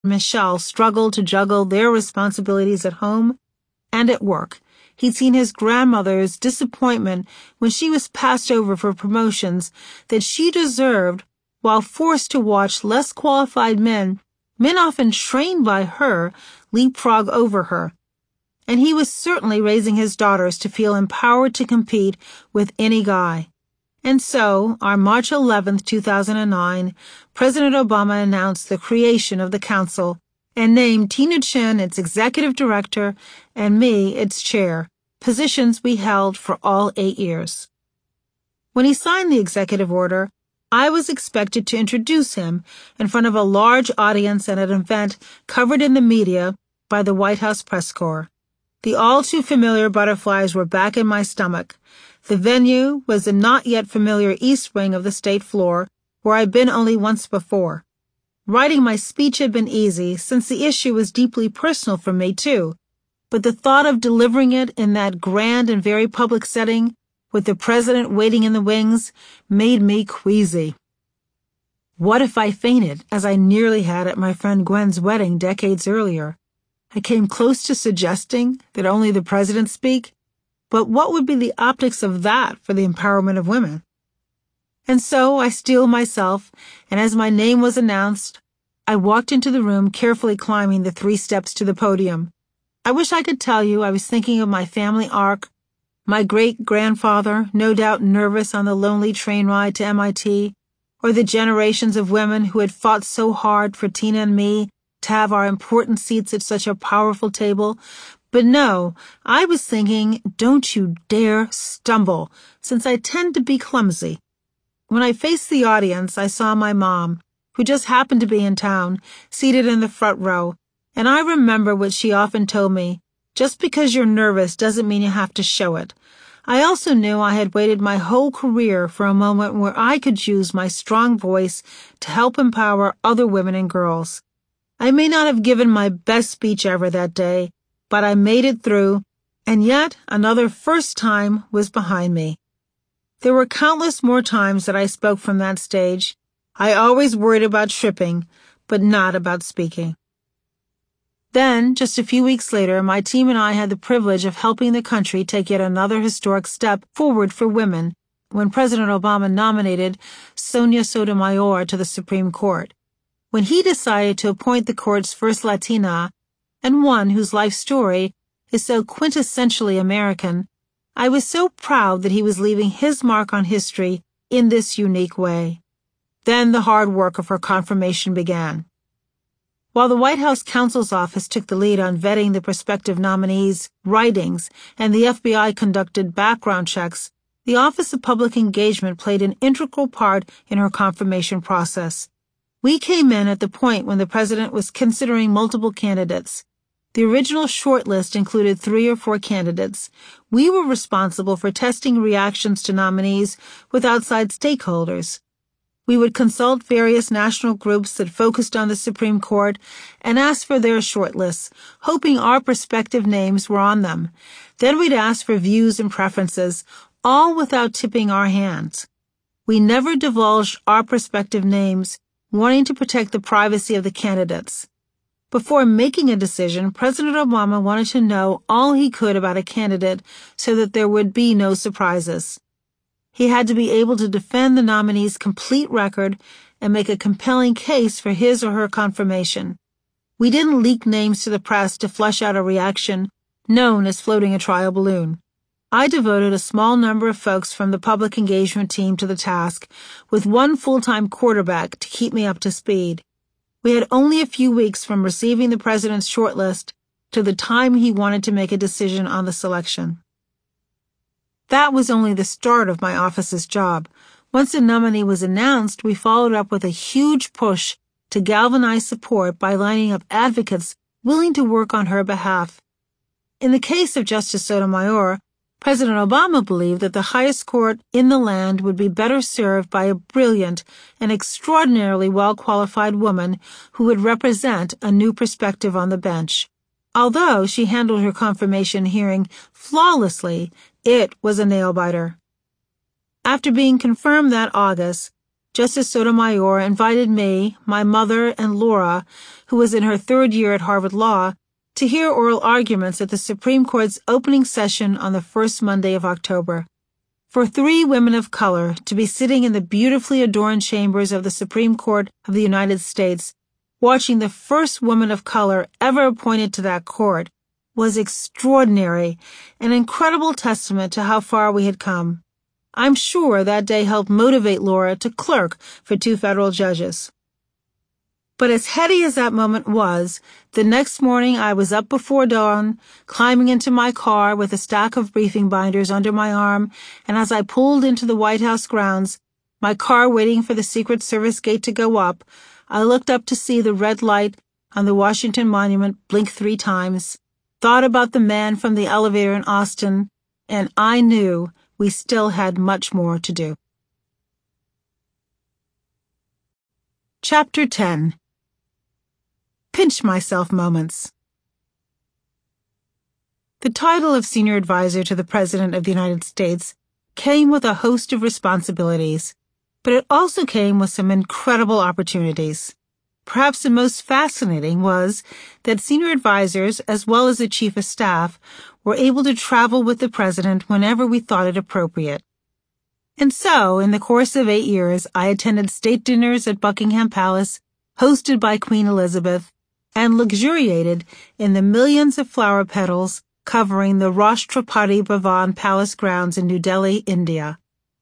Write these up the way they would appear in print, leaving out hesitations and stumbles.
Michelle struggled to juggle their responsibilities at home and at work. He'd seen his grandmother's disappointment when she was passed over for promotions that she deserved while forced to watch less qualified men often trained by her, leapfrog over her. And he was certainly raising his daughters to feel empowered to compete with any guy. And so, on March 11th, 2009, President Obama announced the creation of the council and named Tina Chin its executive director and me its chair, positions we held for all 8 years. When he signed the executive order, I was expected to introduce him in front of a large audience at an event covered in the media by the White House press corps. The all-too-familiar butterflies were back in my stomach. The venue was the not-yet-familiar East Wing of the state floor, where I'd been only once before. Writing my speech had been easy, since the issue was deeply personal for me, too. But the thought of delivering it in that grand and very public setting, with the president waiting in the wings, made me queasy. What if I fainted, as I nearly had at my friend Gwen's wedding decades earlier? I came close to suggesting that only the president speak, but what would be the optics of that for the empowerment of women? And so I steeled myself, and as my name was announced, I walked into the room, carefully climbing the 3 steps to the podium. I wish I could tell you I was thinking of my family arc, my great-grandfather, no doubt nervous on the lonely train ride to MIT, or the generations of women who had fought so hard for Tina and me to have our important seats at such a powerful table. But no, I was thinking, don't you dare stumble, since I tend to be clumsy. When I faced the audience, I saw my mom, who just happened to be in town, seated in the front row, and I remember what she often told me, just because you're nervous doesn't mean you have to show it. I also knew I had waited my whole career for a moment where I could use my strong voice to help empower other women and girls. I may not have given my best speech ever that day, but I made it through, and yet another first time was behind me. There were countless more times that I spoke from that stage. I always worried about tripping, but not about speaking. Then, just a few weeks later, my team and I had the privilege of helping the country take yet another historic step forward for women when President Obama nominated Sonia Sotomayor to the Supreme Court. When he decided to appoint the court's first Latina, and one whose life story is so quintessentially American, I was so proud that he was leaving his mark on history in this unique way. Then the hard work of her confirmation began. While the White House counsel's office took the lead on vetting the prospective nominees' writings and the FBI conducted background checks, the Office of Public Engagement played an integral part in her confirmation process. We came in at the point when the president was considering multiple candidates. The original shortlist included 3 or 4 candidates. We were responsible for testing reactions to nominees with outside stakeholders. We would consult various national groups that focused on the Supreme Court and ask for their shortlists, hoping our prospective names were on them. Then we'd ask for views and preferences, all without tipping our hands. We never divulged our prospective names, wanting to protect the privacy of the candidates. Before making a decision, President Obama wanted to know all he could about a candidate so that there would be no surprises. He had to be able to defend the nominee's complete record and make a compelling case for his or her confirmation. We didn't leak names to the press to flush out a reaction known as floating a trial balloon. I devoted a small number of folks from the public engagement team to the task, with 1 full-time quarterback to keep me up to speed. We had only a few weeks from receiving the president's shortlist to the time he wanted to make a decision on the selection. That was only the start of my office's job. Once a nominee was announced, we followed up with a huge push to galvanize support by lining up advocates willing to work on her behalf. In the case of Justice Sotomayor, President Obama believed that the highest court in the land would be better served by a brilliant and extraordinarily well-qualified woman who would represent a new perspective on the bench. Although she handled her confirmation hearing flawlessly, it was a nail-biter. After being confirmed that August, Justice Sotomayor invited me, my mother, and Laura, who was in her third year at Harvard Law, to hear oral arguments at the Supreme Court's opening session on the first Monday of October. For 3 women of color to be sitting in the beautifully adorned chambers of the Supreme Court of the United States, watching the first woman of color ever appointed to that court, was extraordinary, an incredible testament to how far we had come. I'm sure that day helped motivate Laura to clerk for 2 federal judges. But as heady as that moment was, the next morning I was up before dawn, climbing into my car with a stack of briefing binders under my arm, and as I pulled into the White House grounds, my car waiting for the Secret Service gate to go up, I looked up to see the red light on the Washington Monument blink 3 times, thought about the man from the elevator in Austin, and I knew we still had much more to do. Chapter 10. Pinch Myself Moments. The title of Senior Advisor to the President of the United States came with a host of responsibilities, but it also came with some incredible opportunities. Perhaps the most fascinating was that senior advisors, as well as the Chief of Staff, were able to travel with the President whenever we thought it appropriate. And so, in the course of 8 years, I attended state dinners at Buckingham Palace, hosted by Queen Elizabeth, and luxuriated in the millions of flower petals covering the Rashtrapati Bhavan Palace grounds in New Delhi, India.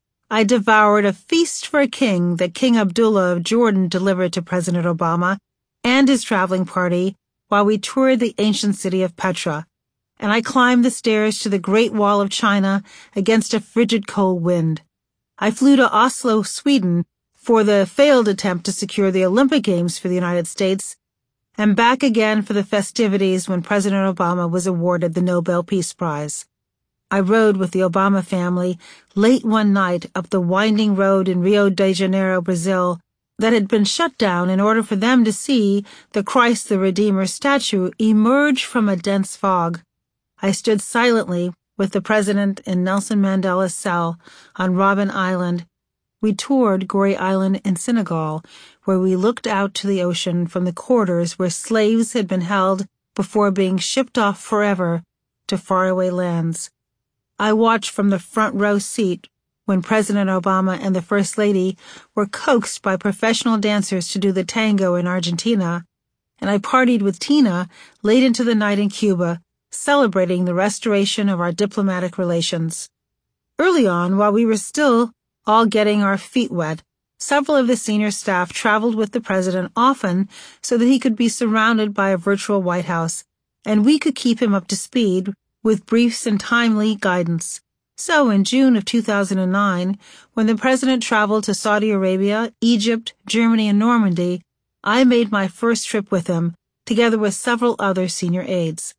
I devoured a feast for a king that King Abdullah of Jordan delivered to President Obama and his traveling party while we toured the ancient city of Petra, and I climbed the stairs to the Great Wall of China against a frigid cold wind. I flew to Oslo, Sweden, for the failed attempt to secure the Olympic Games for the United States, and back again for the festivities when President Obama was awarded the Nobel Peace Prize. I rode with the Obama family late one night up the winding road in Rio de Janeiro, Brazil, that had been shut down in order for them to see the Christ the Redeemer statue emerge from a dense fog. I stood silently with the President in Nelson Mandela's cell on Robben Island. We toured Gorée Island in Senegal, where we looked out to the ocean from the quarters where slaves had been held before being shipped off forever to faraway lands. I watched from the front row seat when President Obama and the First Lady were coaxed by professional dancers to do the tango in Argentina, and I partied with Tina late into the night in Cuba, celebrating the restoration of our diplomatic relations. Early on, while we were still all getting our feet wet, several of the senior staff traveled with the President often so that he could be surrounded by a virtual White House, and we could keep him up to speed with briefs and timely guidance. So in June of 2009, when the President traveled to Saudi Arabia, Egypt, Germany, and Normandy, I made my first trip with him, together with several other senior aides.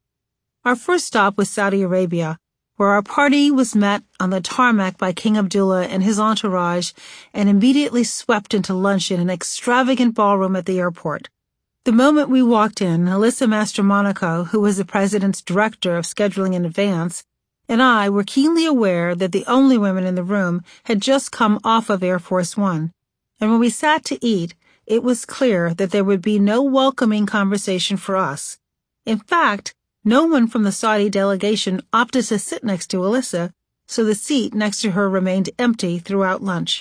Our first stop was Saudi Arabia, where our party was met on the tarmac by King Abdullah and his entourage and immediately swept into lunch in an extravagant ballroom at the airport. The moment we walked in, Alyssa Mastromonaco, who was the President's director of scheduling in advance, and I were keenly aware that the only women in the room had just come off of Air Force One, and when we sat to eat, it was clear that there would be no welcoming conversation for us. In fact, no one from the Saudi delegation opted to sit next to Alyssa, so the seat next to her remained empty throughout lunch.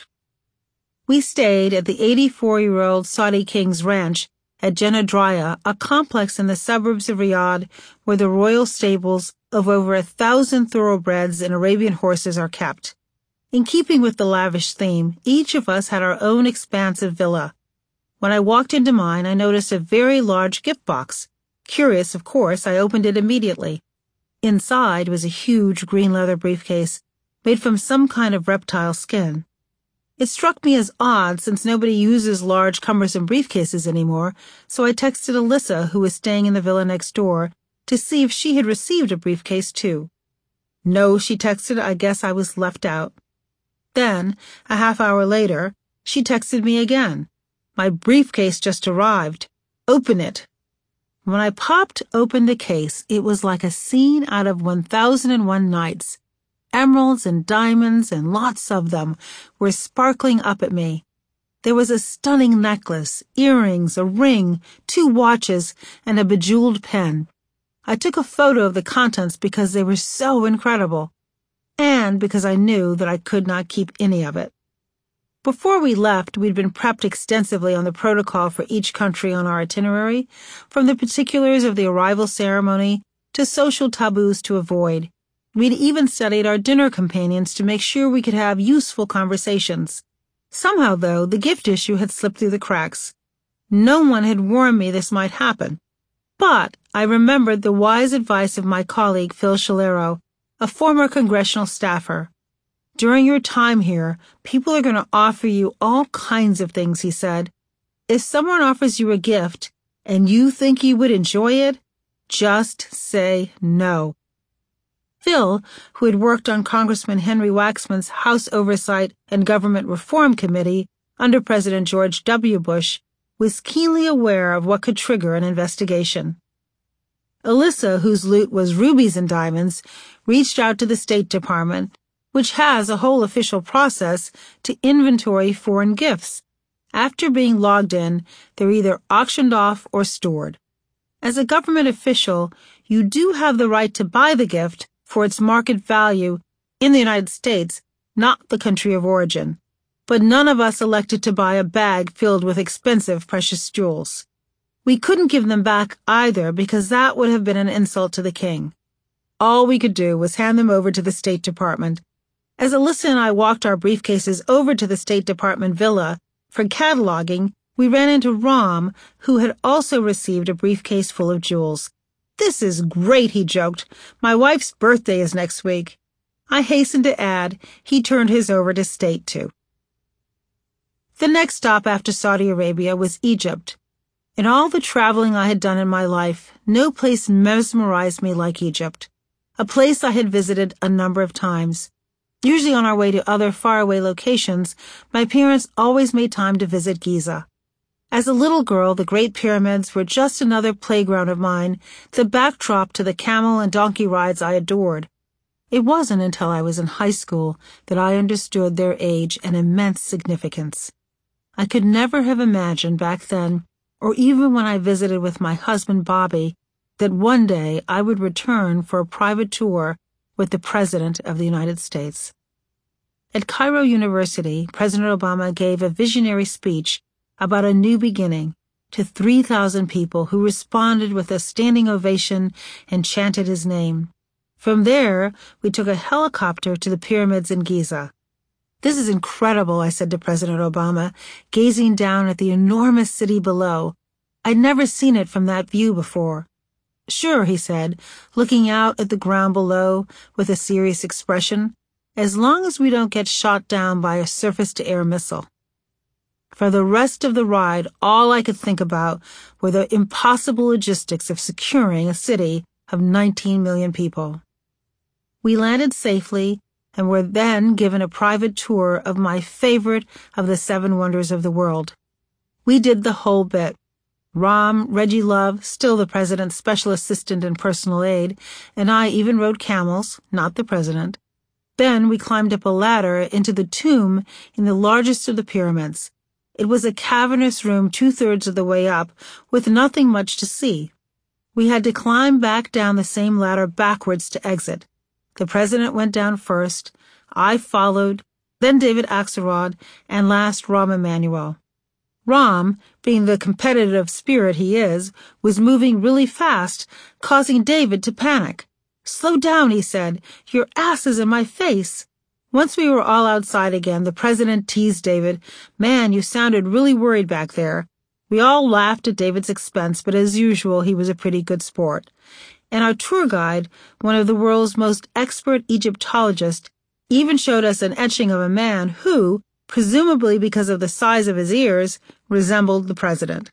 We stayed at the 84-year-old Saudi king's ranch at Jenadraya, a complex in the suburbs of Riyadh where the royal stables of over 1,000 thoroughbreds and Arabian horses are kept. In keeping with the lavish theme, each of us had our own expansive villa. When I walked into mine, I noticed a very large gift box. Curious, of course, I opened it immediately. Inside was a huge green leather briefcase made from some kind of reptile skin. It struck me as odd since nobody uses large, cumbersome briefcases anymore, so I texted Alyssa, who was staying in the villa next door, to see if she had received a briefcase too. No, she texted, I guess I was left out. Then, a half hour later, she texted me again. My briefcase just arrived. Open it. When I popped open the case, it was like a scene out of 1001 Nights. Emeralds and diamonds, and lots of them, were sparkling up at me. There was a stunning necklace, earrings, a ring, 2 watches, and a bejeweled pen. I took a photo of the contents because they were so incredible, and because I knew that I could not keep any of it. Before we left, we'd been prepped extensively on the protocol for each country on our itinerary, from the particulars of the arrival ceremony to social taboos to avoid. We'd even studied our dinner companions to make sure we could have useful conversations. Somehow, though, the gift issue had slipped through the cracks. No one had warned me this might happen. But I remembered the wise advice of my colleague Phil Shalero, a former congressional staffer. During your time here, people are going to offer you all kinds of things, he said. If someone offers you a gift and you think you would enjoy it, just say no. Phil, who had worked on Congressman Henry Waxman's House Oversight and Government Reform Committee under President George W. Bush, was keenly aware of what could trigger an investigation. Alyssa, whose loot was rubies and diamonds, reached out to the State Department, which has a whole official process to inventory foreign gifts. After being logged in, they're either auctioned off or stored. As a government official, you do have the right to buy the gift for its market value in the United States, not the country of origin. But none of us elected to buy a bag filled with expensive precious jewels. We couldn't give them back either because that would have been an insult to the king. All we could do was hand them over to the State Department. As Alyssa and I walked our briefcases over to the State Department villa for cataloging, we ran into Ram, who had also received a briefcase full of jewels. "This is great," he joked. "My wife's birthday is next week." I hastened to add he turned his over to State too. The next stop after Saudi Arabia was Egypt. In all the traveling I had done in my life, no place mesmerized me like Egypt, a place I had visited a number of times. Usually on our way to other faraway locations, my parents always made time to visit Giza. As a little girl, the Great Pyramids were just another playground of mine, the backdrop to the camel and donkey rides I adored. It wasn't until I was in high school that I understood their age and immense significance. I could never have imagined back then, or even when I visited with my husband Bobby, that one day I would return for a private tour with the President of the United States. At Cairo University, President Obama gave a visionary speech about a new beginning to 3,000 people who responded with a standing ovation and chanted his name. From there, we took a helicopter to the pyramids in Giza. "This is incredible," I said to President Obama, gazing down at the enormous city below. I'd never seen it from that view before. "Sure," he said, looking out at the ground below with a serious expression, "as long as we don't get shot down by a surface-to-air missile." For the rest of the ride, all I could think about were the impossible logistics of securing a city of 19 million people. We landed safely and were then given a private tour of my favorite of the 7 wonders of the world. We did the whole bit. Ram, Reggie Love, still the president's special assistant and personal aide, and I even rode camels, not the president. Then we climbed up a ladder into the tomb in the largest of the pyramids. It was a cavernous room 2/3 of the way up, with nothing much to see. We had to climb back down the same ladder backwards to exit. The president went down first, I followed, then David Axelrod, and last Rahm Emanuel. Rahm, being the competitive spirit he is, was moving really fast, causing David to panic. "Slow down," he said. "Your ass is in my face." Once we were all outside again, the president teased David. "Man, you sounded really worried back there." We all laughed at David's expense, but as usual, he was a pretty good sport. And our tour guide, one of the world's most expert Egyptologists, even showed us an etching of a man who, presumably because of the size of his ears, resembled the president.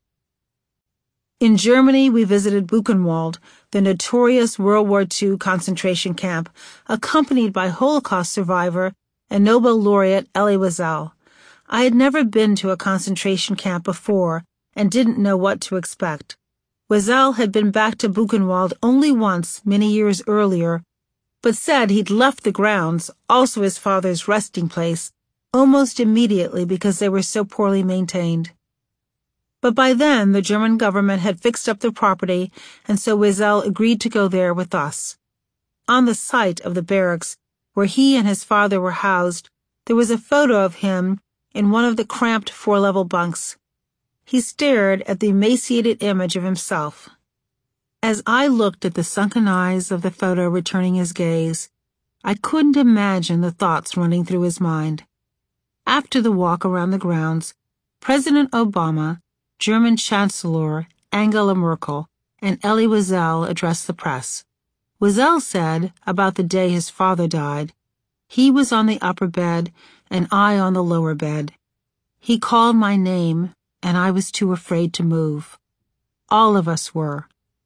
In Germany, we visited Buchenwald, the notorious World War II concentration camp, accompanied by Holocaust survivor and Nobel laureate Elie Wiesel. I had never been to a concentration camp before and didn't know what to expect. Wiesel had been back to Buchenwald only once, many years earlier, but said he'd left the grounds, also his father's resting place, almost immediately because they were so poorly maintained. But by then, the German government had fixed up the property, and so Wiesel agreed to go there with us. On the site of the barracks, where he and his father were housed, there was a photo of him in one of the cramped four-level bunks. He stared at the emaciated image of himself. As I looked at the sunken eyes of the photo returning his gaze, I couldn't imagine the thoughts running through his mind. After the walk around the grounds, President Obama, German Chancellor Angela Merkel, and Elie Wiesel addressed the press. Wiesel said, about the day his father died, he was on the upper bed and I on the lower bed. He called my name and I was too afraid to move. All of us were.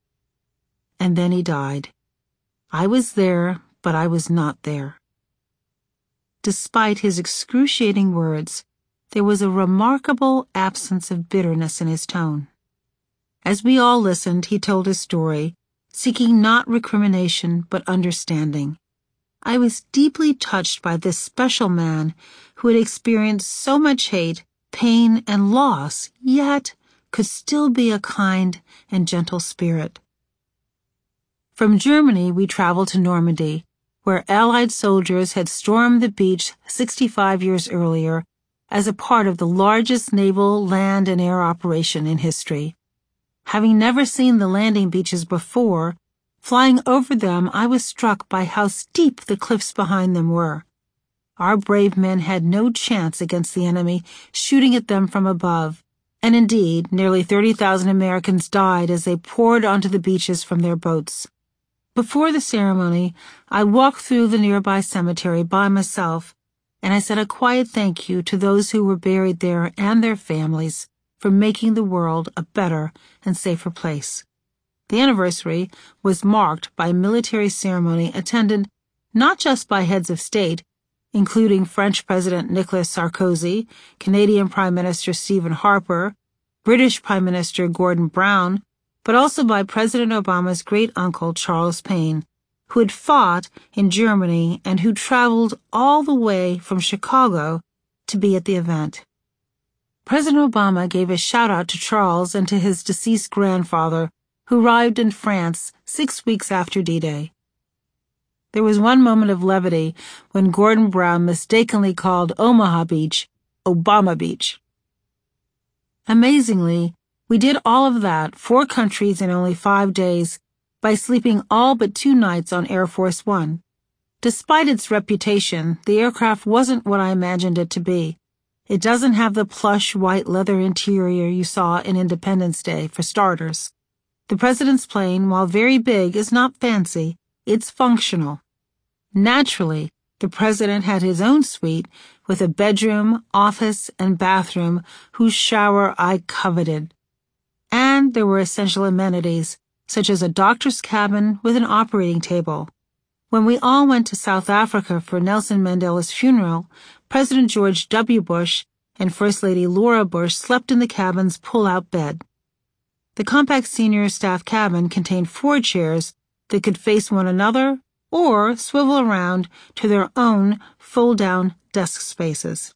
And then he died. I was there, but I was not there. Despite his excruciating words, there was a remarkable absence of bitterness in his tone. As we all listened, he told his story, seeking not recrimination but understanding. I was deeply touched by this special man who had experienced so much hate, pain, and loss, yet could still be a kind and gentle spirit. From Germany, we traveled to Normandy, where Allied soldiers had stormed the beach 65 years earlier as a part of the largest naval land and air operation in history. Having never seen the landing beaches before, flying over them, I was struck by how steep the cliffs behind them were. Our brave men had no chance against the enemy shooting at them from above, and indeed, nearly 30,000 Americans died as they poured onto the beaches from their boats. Before the ceremony, I walked through the nearby cemetery by myself, and I said a quiet thank you to those who were buried there and their families for making the world a better and safer place. The anniversary was marked by a military ceremony attended not just by heads of state, including French President Nicolas Sarkozy, Canadian Prime Minister Stephen Harper, British Prime Minister Gordon Brown, but also by President Obama's great-uncle Charles Payne, who had fought in Germany and who traveled all the way from Chicago to be at the event. President Obama gave a shout-out to Charles and to his deceased grandfather, who arrived in France 6 weeks after D-Day. There was one moment of levity when Gordon Brown mistakenly called Omaha Beach Obama Beach. Amazingly, we did all of that, 4 countries in only 5 days, by sleeping all but 2 nights on Air Force One. Despite its reputation, the aircraft wasn't what I imagined it to be. It doesn't have the plush white leather interior you saw in Independence Day, for starters. The president's plane, while very big, is not fancy. It's functional. Naturally, the president had his own suite with a bedroom, office, and bathroom whose shower I coveted. And there were essential amenities, such as a doctor's cabin with an operating table. When we all went to South Africa for Nelson Mandela's funeral, President George W. Bush and First Lady Laura Bush slept in the cabin's pull-out bed. The compact senior staff cabin contained 4 chairs that could face one another or swivel around to their own fold-down desk spaces.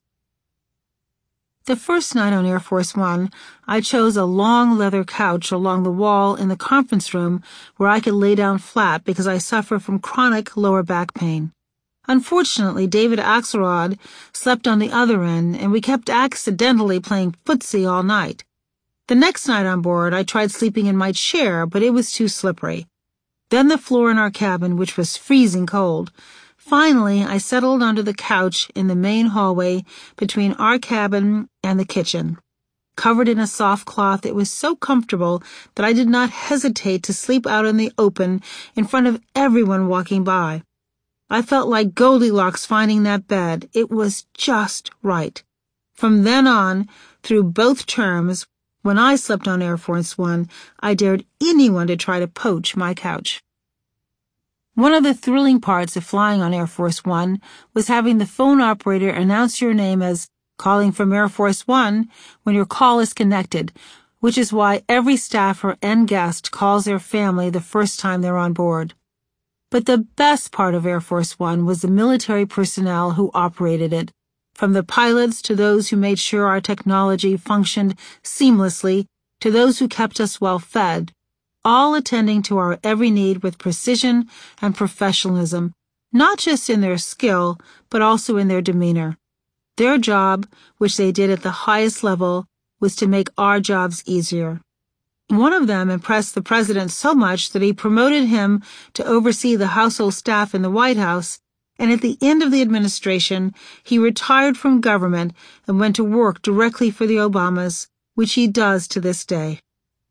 The first night on Air Force One, I chose a long leather couch along the wall in the conference room where I could lay down flat because I suffer from chronic lower back pain. Unfortunately, David Axelrod slept on the other end, and we kept accidentally playing footsie all night. The next night on board, I tried sleeping in my chair, but it was too slippery. Then the floor in our cabin, which was freezing cold. Finally, I settled onto the couch in the main hallway between our cabin and the kitchen. Covered in a soft cloth, it was so comfortable that I did not hesitate to sleep out in the open in front of everyone walking by. I felt like Goldilocks finding that bed. It was just right. From then on, through both terms, when I slept on Air Force One, I dared anyone to try to poach my couch. One of the thrilling parts of flying on Air Force One was having the phone operator announce your name as calling from Air Force One when your call is connected, which is why every staffer and guest calls their family the first time they're on board. But the best part of Air Force One was the military personnel who operated it. from the pilots to those who made sure our technology functioned seamlessly to those who kept us well fed, all attending to our every need with precision and professionalism, not just in their skill, but also in their demeanor. Their job, which they did at the highest level, was to make our jobs easier. One of them impressed the president so much that he promoted him to oversee the household staff in the White House, and at the end of the administration, he retired from government and went to work directly for the Obamas, which he does to this day.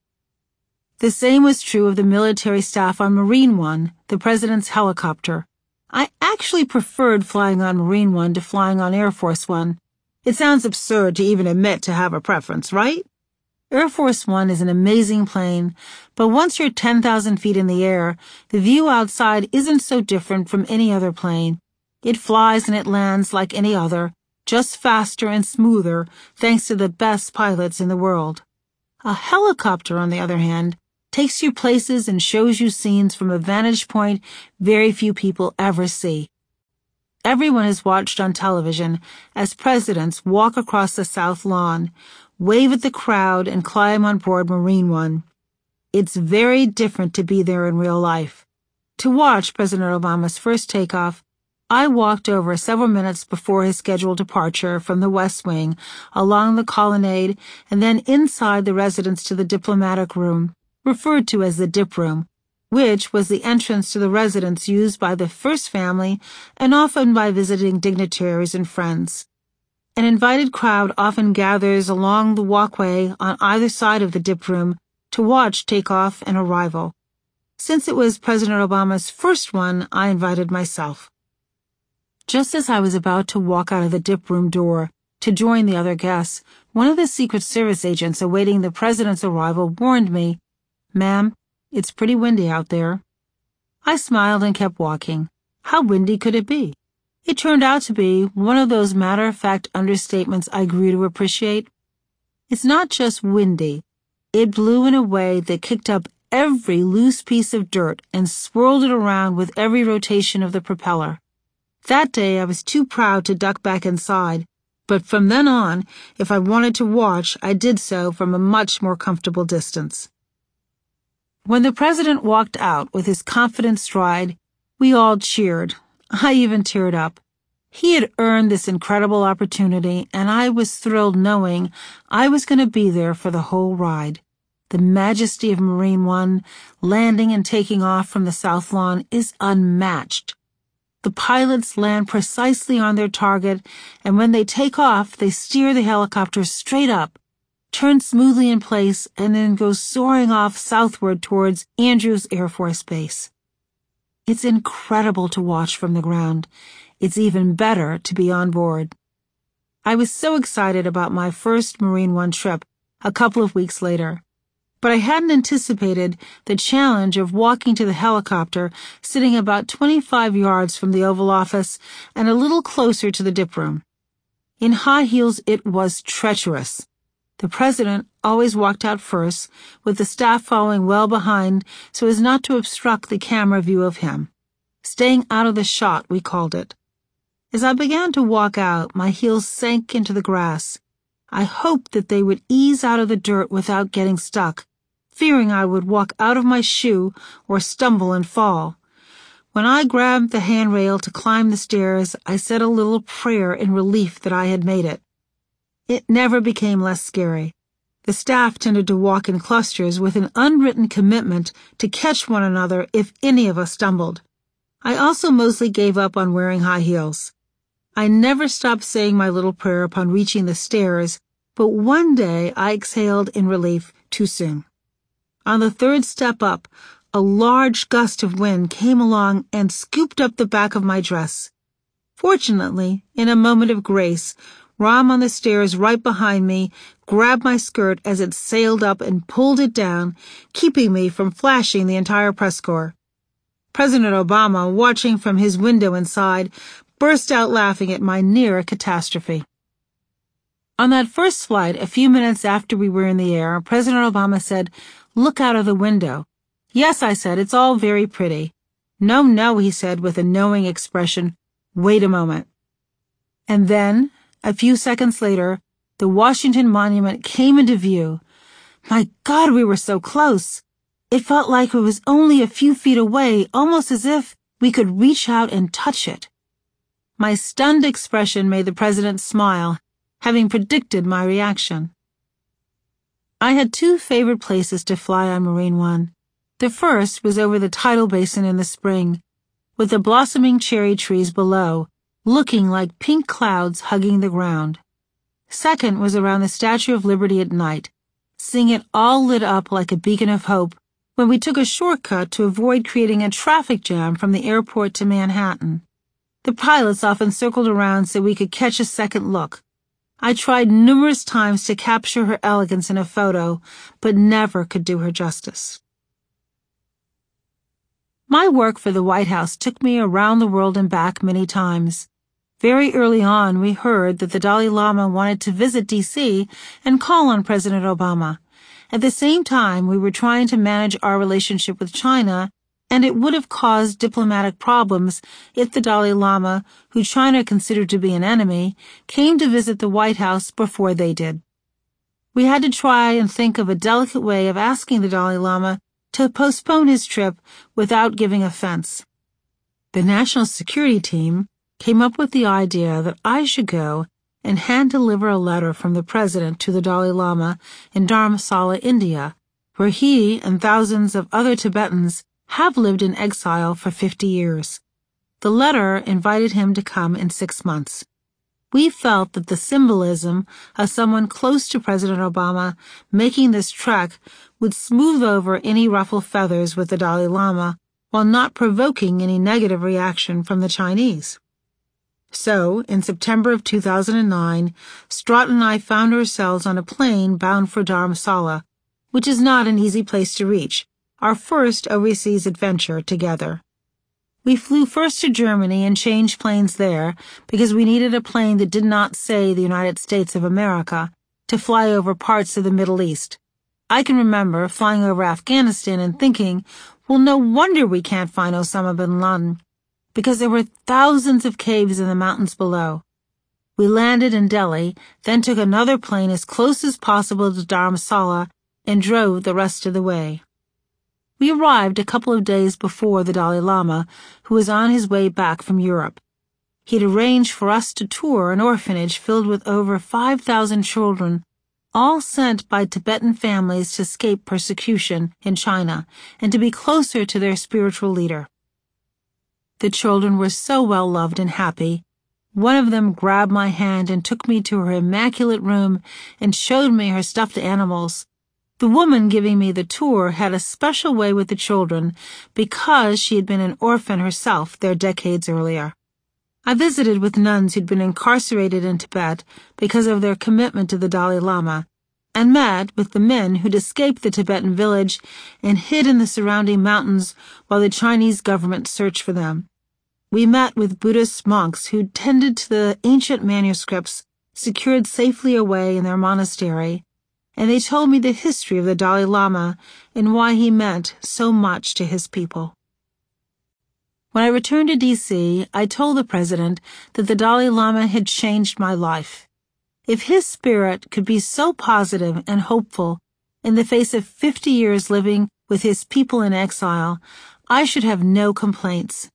The same was true of the military staff on Marine One, the president's helicopter. I actually preferred flying on Marine One to flying on Air Force One. It sounds absurd to even admit to have a preference, right? Air Force One is an amazing plane, but once you're 10,000 feet in the air, the view outside isn't so different from any other plane. It flies and it lands like any other, just faster and smoother thanks to the best pilots in the world. A helicopter, on the other hand, takes you places and shows you scenes from a vantage point very few people ever see. Everyone has watched on television as presidents walk across the South Lawn, wave at the crowd, and climb on board Marine One. It's very different to be there in real life. To watch President Obama's first takeoff, I walked over several minutes before his scheduled departure from the West Wing, along the colonnade, and then inside the residence to the diplomatic room, referred to as the Dip Room, which was the entrance to the residence used by the first family and often by visiting dignitaries and friends. An invited crowd often gathers along the walkway on either side of the Dip Room to watch takeoff and arrival. Since it was President Obama's first one, I invited myself. Just as I was about to walk out of the Dip Room door to join the other guests, one of the Secret Service agents awaiting the president's arrival warned me, "Ma'am, it's pretty windy out there." I smiled and kept walking. How windy could it be? It turned out to be one of those matter-of-fact understatements I grew to appreciate. It's not just windy. It blew in a way that kicked up every loose piece of dirt and swirled it around with every rotation of the propeller. That day I was too proud to duck back inside, but from then on, if I wanted to watch, I did so from a much more comfortable distance. When the president walked out with his confident stride, we all cheered. I even teared up. He had earned this incredible opportunity, and I was thrilled knowing I was going to be there for the whole ride. The majesty of Marine One, landing and taking off from the South Lawn, is unmatched. The pilots land precisely on their target, and when they take off, they steer the helicopter straight up, turn smoothly in place, and then go soaring off southward towards Andrews Air Force Base. It's incredible to watch from the ground. It's even better to be on board. I was so excited about my first Marine One trip a couple of weeks later, but I hadn't anticipated the challenge of walking to the helicopter sitting about 25 yards from the Oval Office and a little closer to the Dip Room. In high heels, it was treacherous. The president always walked out first, with the staff following well behind so as not to obstruct the camera view of him. Staying out of the shot, we called it. As I began to walk out, my heels sank into the grass. I hoped that they would ease out of the dirt without getting stuck, fearing I would walk out of my shoe or stumble and fall. When I grabbed the handrail to climb the stairs, I said a little prayer in relief that I had made it. It never became less scary. The staff tended to walk in clusters with an unwritten commitment to catch one another if any of us stumbled. I also mostly gave up on wearing high heels. I never stopped saying my little prayer upon reaching the stairs, but one day I exhaled in relief too soon. On the third step up, a large gust of wind came along and scooped up the back of my dress. Fortunately, in a moment of grace, Ram on the stairs right behind me grabbed my skirt as it sailed up and pulled it down, keeping me from flashing the entire press corps. President Obama, watching from his window inside, burst out laughing at my near catastrophe. On that first flight, a few minutes after we were in the air, President Obama said, "Look out of the window." "Yes," I said, "it's all very pretty." "No," he said with a knowing expression. "Wait a moment." And then, A few seconds later, the Washington Monument came into view. My God, we were so close. It felt like it was only a few feet away, almost as if we could reach out and touch it. My stunned expression made the president smile, having predicted my reaction. I had two favorite places to fly on Marine One. The first was over the tidal basin in the spring, with the blossoming cherry trees below, looking like pink clouds hugging the ground. Second was around the Statue of Liberty at night, seeing it all lit up like a beacon of hope when we took a shortcut to avoid creating a traffic jam from the airport to Manhattan. The pilots often circled around so we could catch a second look. I tried numerous times to capture her elegance in a photo, but never could do her justice. My work for the White House took me around the world and back many times. Very early on, we heard that the Dalai Lama wanted to visit D.C. and call on President Obama. At the same time, we were trying to manage our relationship with China, and it would have caused diplomatic problems if the Dalai Lama, who China considered to be an enemy, came to visit the White House before they did. We had to try and think of a delicate way of asking the Dalai Lama to postpone his trip without giving offense. The National Security Team came up with the idea that I should go and hand-deliver a letter from the president to the Dalai Lama in Dharamsala, India, where he and thousands of other Tibetans have lived in exile for 50 years. The letter invited him to come in 6 months. We felt that the symbolism of someone close to President Obama making this trek would smooth over any ruffled feathers with the Dalai Lama while not provoking any negative reaction from the Chinese. So, in September of 2009, Straught and I found ourselves on a plane bound for Dharamsala, which is not an easy place to reach, our first overseas adventure together. We flew first to Germany and changed planes there because we needed a plane that did not say the United States of America to fly over parts of the Middle East. I can remember flying over Afghanistan and thinking, well, no wonder we can't find Osama bin Laden, because there were thousands of caves in the mountains below. We landed in Delhi, then took another plane as close as possible to Dharamsala and drove the rest of the way. We arrived a couple of days before the Dalai Lama, who was on his way back from Europe. He'd arranged for us to tour an orphanage filled with over 5,000 children, all sent by Tibetan families to escape persecution in China and to be closer to their spiritual leader. The children were so well loved and happy. One of them grabbed my hand and took me to her immaculate room and showed me her stuffed animals. The woman giving me the tour had a special way with the children because she had been an orphan herself there decades earlier. I visited with nuns who'd been incarcerated in Tibet because of their commitment to the Dalai Lama, and met with the men who'd escaped the Tibetan village and hid in the surrounding mountains while the Chinese government searched for them. We met with Buddhist monks who'd tended to the ancient manuscripts secured safely away in their monastery, and they told me the history of the Dalai Lama and why he meant so much to his people. When I returned to D.C., I told the president that the Dalai Lama had changed my life. If his spirit could be so positive and hopeful in the face of 50 years living with his people in exile, I should have no complaints.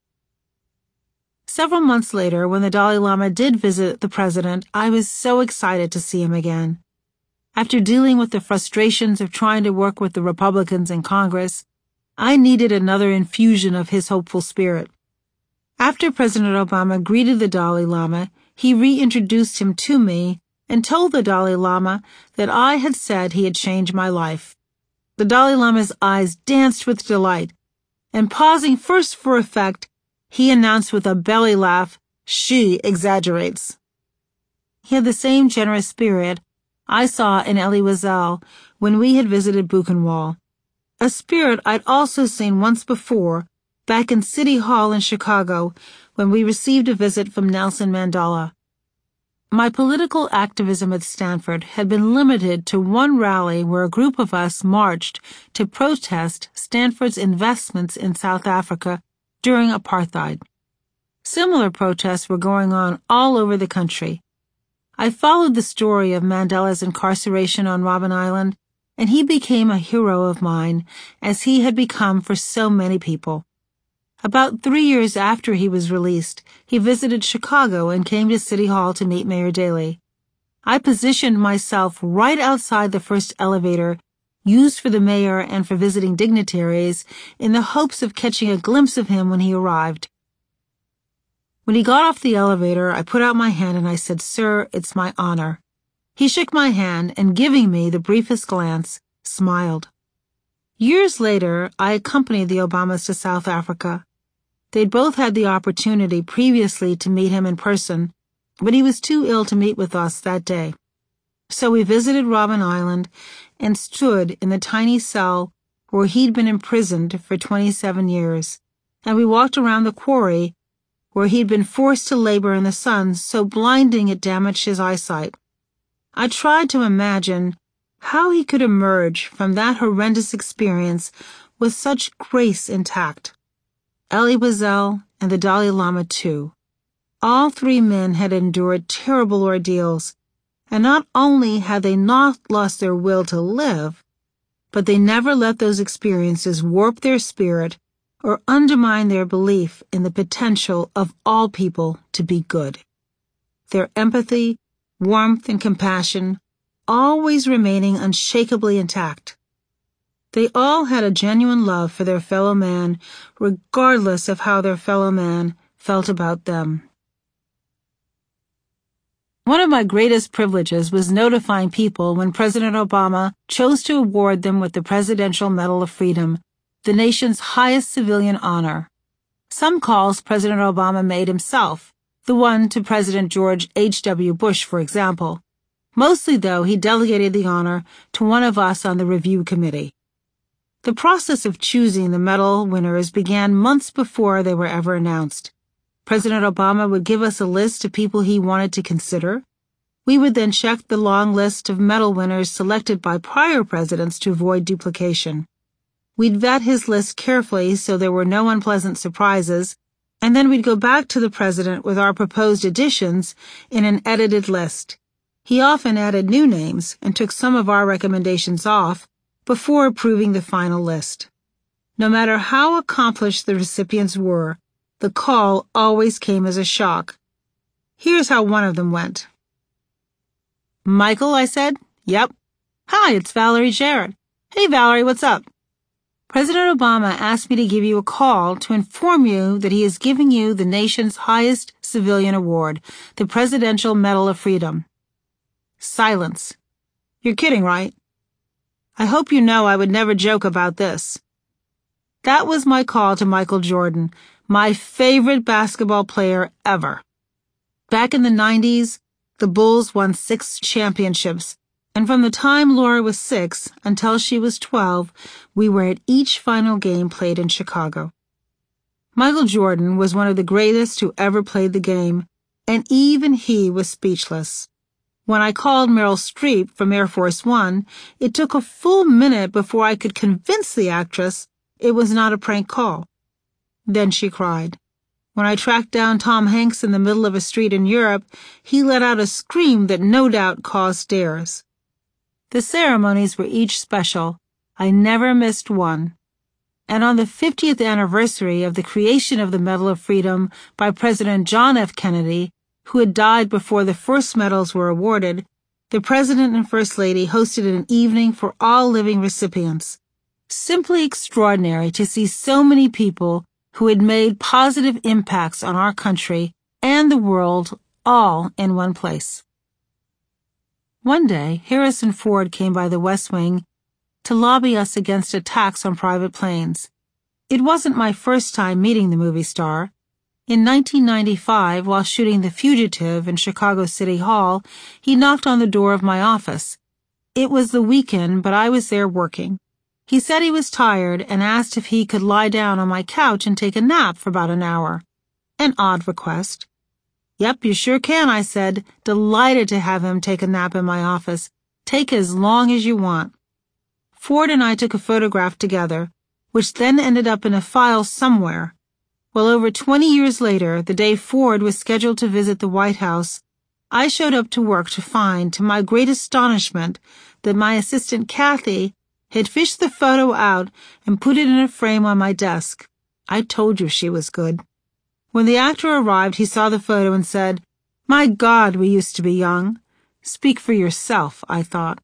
Several months later, when the Dalai Lama did visit the president, I was so excited to see him again. After dealing with the frustrations of trying to work with the Republicans in Congress, I needed another infusion of his hopeful spirit. After President Obama greeted the Dalai Lama, he reintroduced him to me and told the Dalai Lama that I had said he had changed my life. The Dalai Lama's eyes danced with delight, and pausing first for effect, he announced with a belly laugh, "She exaggerates." He had the same generous spirit I saw in Elie Wiesel when we had visited Buchenwald, a spirit I'd also seen once before back in City Hall in Chicago when we received a visit from Nelson Mandela. My political activism at Stanford had been limited to one rally where a group of us marched to protest Stanford's investments in South Africa during apartheid. Similar protests were going on all over the country. I followed the story of Mandela's incarceration on Robben Island, and he became a hero of mine, as he had become for so many people. About 3 years after he was released, he visited Chicago and came to City Hall to meet Mayor Daley. I positioned myself right outside the first elevator used for the mayor and for visiting dignitaries in the hopes of catching a glimpse of him when he arrived. When he got off the elevator, I put out my hand and I said, "Sir, it's my honor." He shook my hand and, giving me the briefest glance, smiled. Years later, I accompanied the Obamas to South Africa. They'd both had the opportunity previously to meet him in person, but he was too ill to meet with us that day. So we visited Robben Island and stood in the tiny cell where he'd been imprisoned for 27 years, and we walked around the quarry where he'd been forced to labor in the sun so blinding it damaged his eyesight. I tried to imagine how he could emerge from that horrendous experience with such grace intact. Elie Wiesel and the Dalai Lama too. All three men had endured terrible ordeals, and not only had they not lost their will to live, but they never let those experiences warp their spirit or undermine their belief in the potential of all people to be good. Their empathy, warmth, and compassion always remaining unshakably intact. They all had a genuine love for their fellow man, regardless of how their fellow man felt about them. One of my greatest privileges was notifying people when President Obama chose to award them with the Presidential Medal of Freedom, the nation's highest civilian honor. Some calls President Obama made himself, the one to President George H.W. Bush, for example. Mostly, though, he delegated the honor to one of us on the review committee. The process of choosing the medal winners began months before they were ever announced. President Obama would give us a list of people he wanted to consider. We would then check the long list of medal winners selected by prior presidents to avoid duplication. We'd vet his list carefully so there were no unpleasant surprises, and then we'd go back to the president with our proposed additions in an edited list. He often added new names and took some of our recommendations off before approving the final list. No matter how accomplished the recipients were, the call always came as a shock. Here's how one of them went. "Michael," I said. "Yep." "Hi, it's Valerie Jarrett." "Hey, Valerie, what's up?" "President Obama asked me to give you a call to inform you that he is giving you the nation's highest civilian award, the Presidential Medal of Freedom." Silence. "You're kidding, right?" "I hope you know I would never joke about this." That was my call to Michael Jordan, my favorite basketball player ever. Back in the 90s, the Bulls won 6 championships, and from the time Laura was 6 until she was 12, we were at each final game played in Chicago. Michael Jordan was one of the greatest who ever played the game, and even he was speechless. When I called Meryl Streep from Air Force One, it took a full minute before I could convince the actress it was not a prank call. Then she cried. When I tracked down Tom Hanks in the middle of a street in Europe, he let out a scream that no doubt caused stares. The ceremonies were each special. I never missed one. And on the 50th anniversary of the creation of the Medal of Freedom by President John F. Kennedy, who had died before the first medals were awarded, the President and First Lady hosted an evening for all living recipients. Simply extraordinary to see so many people who had made positive impacts on our country and the world all in one place. One day, Harrison Ford came by the West Wing to lobby us against attacks on private planes. It wasn't my first time meeting the movie star. In 1995, while shooting The Fugitive in Chicago City Hall, he knocked on the door of my office. It was the weekend, but I was there working. He said he was tired and asked if he could lie down on my couch and take a nap for about an hour. An odd request. "Yep, you sure can," I said, delighted to have him take a nap in my office. "Take as long as you want." Ford and I took a photograph together, which then ended up in a file somewhere. Well, over 20 years later, the day Ford was scheduled to visit the White House, I showed up to work to find, to my great astonishment, that my assistant Kathy had fished the photo out and put it in a frame on my desk. I told you she was good. When the actor arrived, he saw the photo and said, "My God, we used to be young." Speak for yourself, I thought.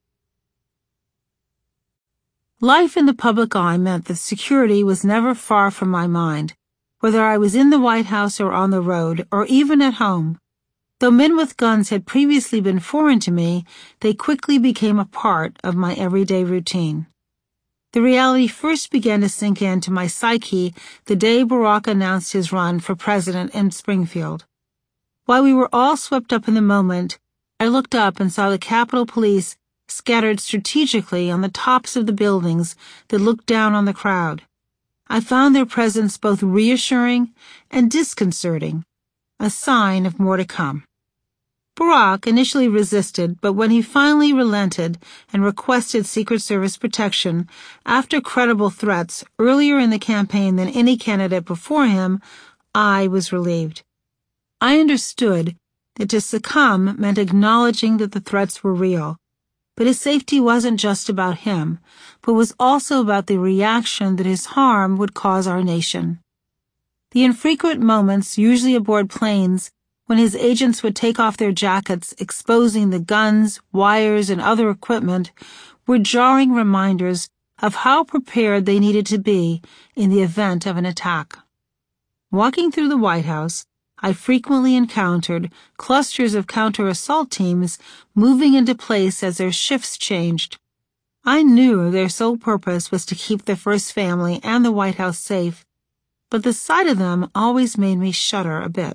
Life in the public eye meant that security was never far from my mind, whether I was in the White House or on the road, or even at home. Though men with guns had previously been foreign to me, they quickly became a part of my everyday routine. The reality first began to sink into my psyche the day Barack announced his run for president in Springfield. While we were all swept up in the moment, I looked up and saw the Capitol Police scattered strategically on the tops of the buildings that looked down on the crowd. I found their presence both reassuring and disconcerting, a sign of more to come. Barack initially resisted, but when he finally relented and requested Secret Service protection after credible threats earlier in the campaign than any candidate before him, I was relieved. I understood that to succumb meant acknowledging that the threats were real, but his safety wasn't just about him, but was also about the reaction that his harm would cause our nation. The infrequent moments, usually aboard planes, when his agents would take off their jackets, exposing the guns, wires, and other equipment, were jarring reminders of how prepared they needed to be in the event of an attack. Walking through the White House, I frequently encountered clusters of counter-assault teams moving into place as their shifts changed. I knew their sole purpose was to keep the First Family and the White House safe, but the sight of them always made me shudder a bit.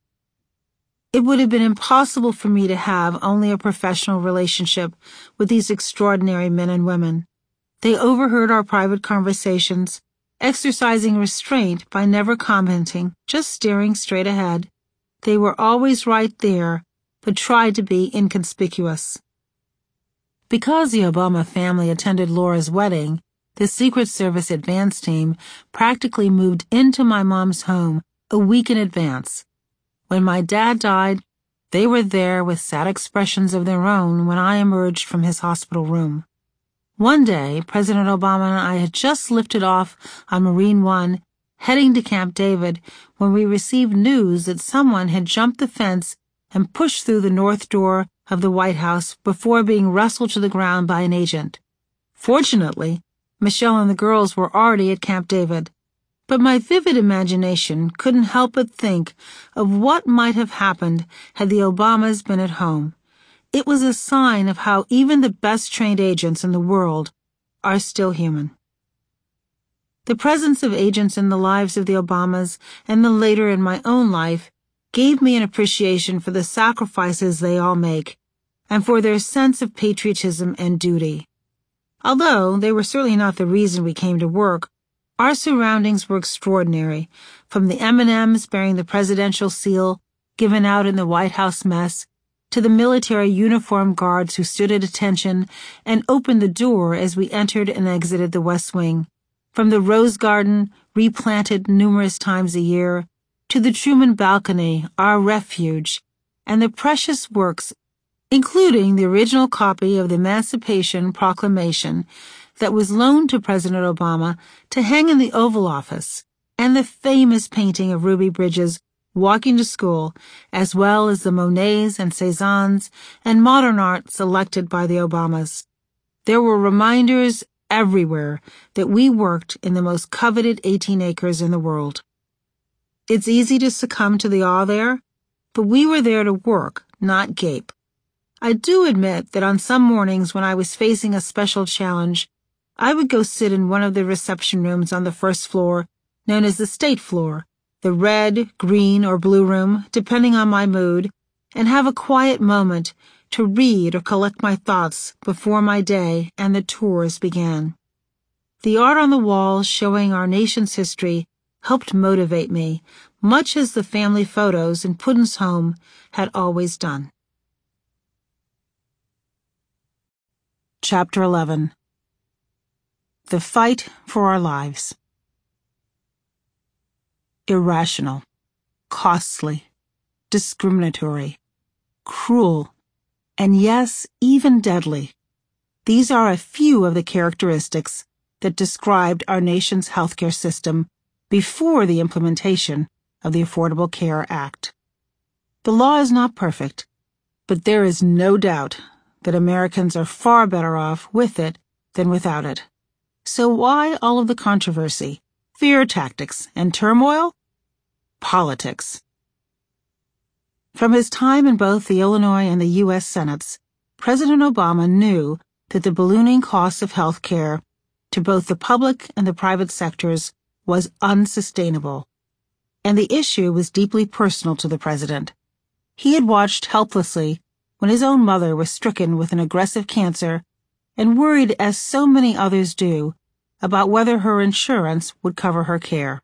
It would have been impossible for me to have only a professional relationship with these extraordinary men and women. They overheard our private conversations, exercising restraint by never commenting, just staring straight ahead. They were always right there, but tried to be inconspicuous. Because the Obama family attended Laura's wedding, the Secret Service advance team practically moved into my mom's home a week in advance. When my dad died, they were there with sad expressions of their own when I emerged from his hospital room. One day, President Obama and I had just lifted off on Marine One, heading to Camp David, when we received news that someone had jumped the fence and pushed through the north door of the White House before being wrestled to the ground by an agent. Fortunately, Michelle and the girls were already at Camp David, but my vivid imagination couldn't help but think of what might have happened had the Obamas been at home. It was a sign of how even the best trained agents in the world are still human. The presence of agents in the lives of the Obamas, and then later in my own life, gave me an appreciation for the sacrifices they all make, and for their sense of patriotism and duty. Although they were certainly not the reason we came to work, our surroundings were extraordinary, from the M&Ms bearing the presidential seal given out in the White House mess, to the military uniformed guards who stood at attention and opened the door as we entered and exited the West Wing, from the Rose Garden, replanted numerous times a year, to the Truman Balcony, our refuge, and the precious works, including the original copy of the Emancipation Proclamation that was loaned to President Obama to hang in the Oval Office, and the famous painting of Ruby Bridges walking to school, as well as the Monets and Cezannes and modern art selected by the Obamas. There were reminders everywhere that we worked in the most coveted 18 acres in the world. It's easy to succumb to the awe there, but we were there to work, not gape. I do admit that on some mornings when I was facing a special challenge, I would go sit in one of the reception rooms on the first floor, known as the State Floor, the red, green, or blue room, depending on my mood, and have a quiet moment to read or collect my thoughts before my day and the tours began. The art on the walls showing our nation's history helped motivate me, much as the family photos in Puddin's home had always done. Chapter 11. The Fight for Our Lives. Irrational, costly, discriminatory, cruel, and yes, even deadly. These are a few of the characteristics that described our nation's healthcare system before the implementation of the Affordable Care Act. The law is not perfect, but there is no doubt that Americans are far better off with it than without it. So why all of the controversy, fear tactics, and turmoil? Politics. From his time in both the Illinois and the U.S. Senates, President Obama knew that the ballooning cost of health care to both the public and the private sectors was unsustainable, and the issue was deeply personal to the president. He had watched helplessly when his own mother was stricken with an aggressive cancer and worried, as so many others do, about whether her insurance would cover her care.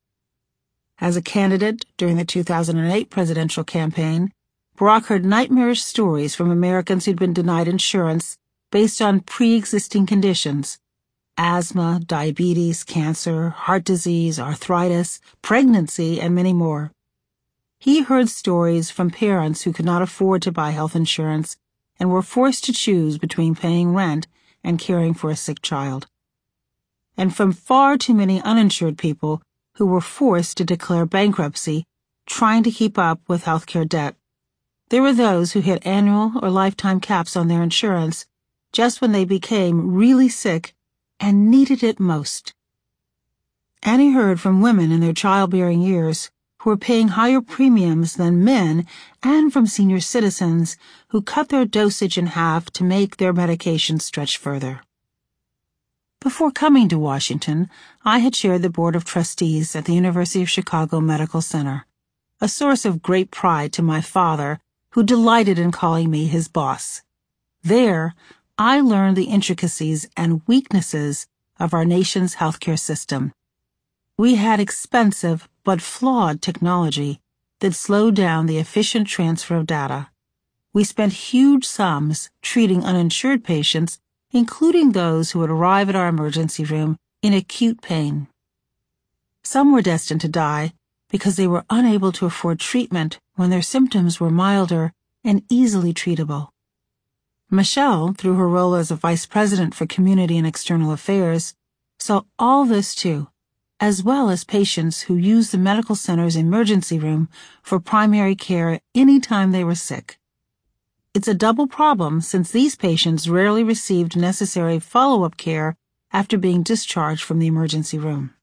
As a candidate during the 2008 presidential campaign, Barack heard nightmarish stories from Americans who'd been denied insurance based on pre-existing conditions: asthma, diabetes, cancer, heart disease, arthritis, pregnancy, and many more. He heard stories from parents who could not afford to buy health insurance and were forced to choose between paying rent and caring for a sick child. And from far too many uninsured people who were forced to declare bankruptcy trying to keep up with healthcare debt. There were those who hit annual or lifetime caps on their insurance just when they became really sick and needed it most. And he heard from women in their childbearing years who were paying higher premiums than men, and from senior citizens who cut their dosage in half to make their medication stretch further. Before coming to Washington, I had chaired the Board of Trustees at the University of Chicago Medical Center, a source of great pride to my father, who delighted in calling me his boss. There, I learned the intricacies and weaknesses of our nation's healthcare system. We had expensive but flawed technology that slowed down the efficient transfer of data. We spent huge sums treating uninsured patients, including those who would arrive at our emergency room in acute pain. Some were destined to die because they were unable to afford treatment when their symptoms were milder and easily treatable. Michelle, through her role as a vice president for Community and External Affairs, saw all this too, as well as patients who used the medical center's emergency room for primary care any time they were sick. It's a double problem since these patients rarely received necessary follow-up care after being discharged from the emergency room.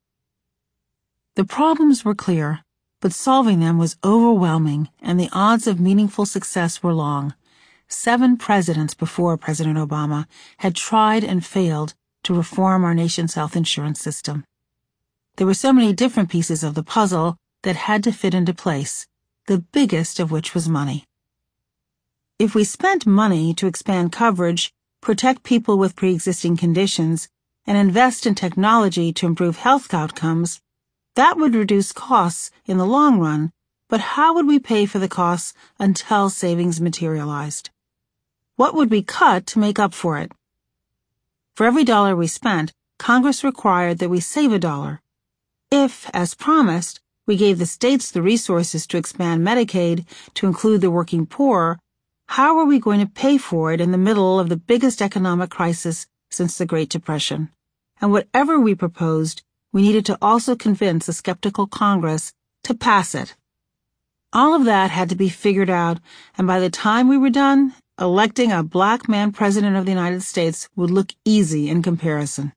The problems were clear, but solving them was overwhelming, and the odds of meaningful success were long. 7 presidents before President Obama had tried and failed to reform our nation's health insurance system. There were so many different pieces of the puzzle that had to fit into place, the biggest of which was money. If we spent money to expand coverage, protect people with pre-existing conditions, and invest in technology to improve health outcomes, that would reduce costs in the long run, but how would we pay for the costs until savings materialized? What would we cut to make up for it? For every dollar we spent, Congress required that we save a dollar. If, as promised, we gave the states the resources to expand Medicaid to include the working poor, how are we going to pay for it in the middle of the biggest economic crisis since the Great Depression? And whatever we proposed, we needed to also convince a skeptical Congress to pass it. All of that had to be figured out, and by the time we were done, electing a black man president of the United States would look easy in comparison.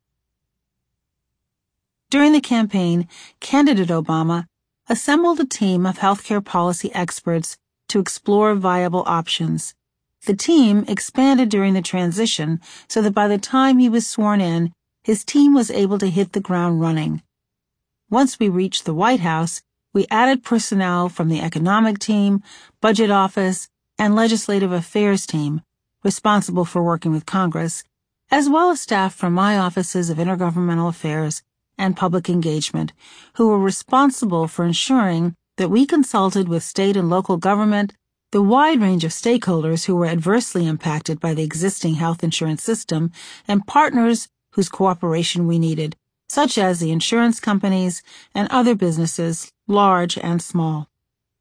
During the campaign, candidate Obama assembled a team of healthcare policy experts to explore viable options. The team expanded during the transition so that by the time he was sworn in, his team was able to hit the ground running. Once we reached the White House, we added personnel from the economic team, budget office, and legislative affairs team, responsible for working with Congress, as well as staff from my offices of intergovernmental affairs and public engagement, who were responsible for ensuring that we consulted with state and local government, the wide range of stakeholders who were adversely impacted by the existing health insurance system, and partners whose cooperation we needed, such as the insurance companies and other businesses, large and small.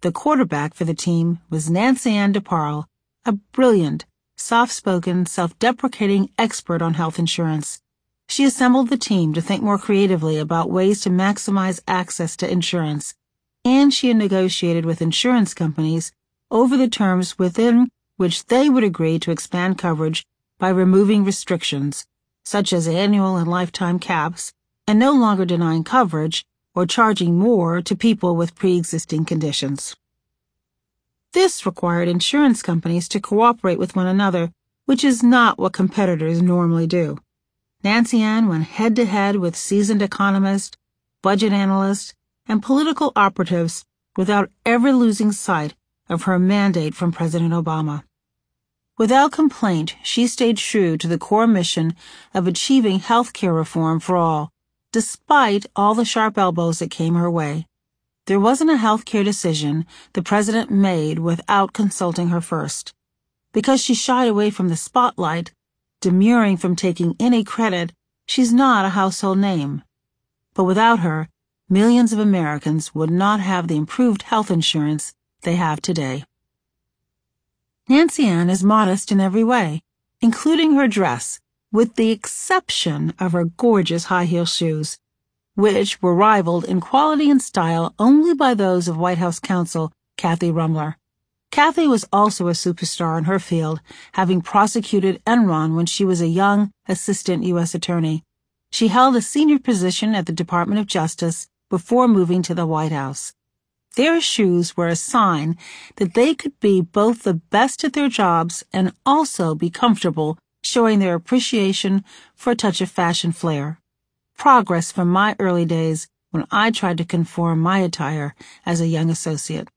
The quarterback for the team was Nancy Ann DeParle, a brilliant, soft-spoken, self-deprecating expert on health insurance. She assembled the team to think more creatively about ways to maximize access to insurance, and she had negotiated with insurance companies over the terms within which they would agree to expand coverage by removing restrictions, such as annual and lifetime caps, and no longer denying coverage or charging more to people with pre-existing conditions. This required insurance companies to cooperate with one another, which is not what competitors normally do. Nancy Ann went head-to-head with seasoned economists, budget analysts, and political operatives without ever losing sight of her mandate from President Obama. Without complaint, she stayed true to the core mission of achieving health care reform for all, despite all the sharp elbows that came her way. There wasn't a health care decision the president made without consulting her first. Because she shied away from the spotlight, demurring from taking any credit, she's not a household name. But without her, millions of Americans would not have the improved health insurance they have today. Nancy Ann is modest in every way, including her dress, with the exception of her gorgeous high-heel shoes, which were rivaled in quality and style only by those of White House counsel Kathy Rumler. Kathy was also a superstar in her field, having prosecuted Enron when she was a young assistant U.S. attorney. She held a senior position at the Department of Justice before moving to the White House. Their shoes were a sign that they could be both the best at their jobs and also be comfortable, showing their appreciation for a touch of fashion flair. Progress from my early days when I tried to conform my attire as a young associate.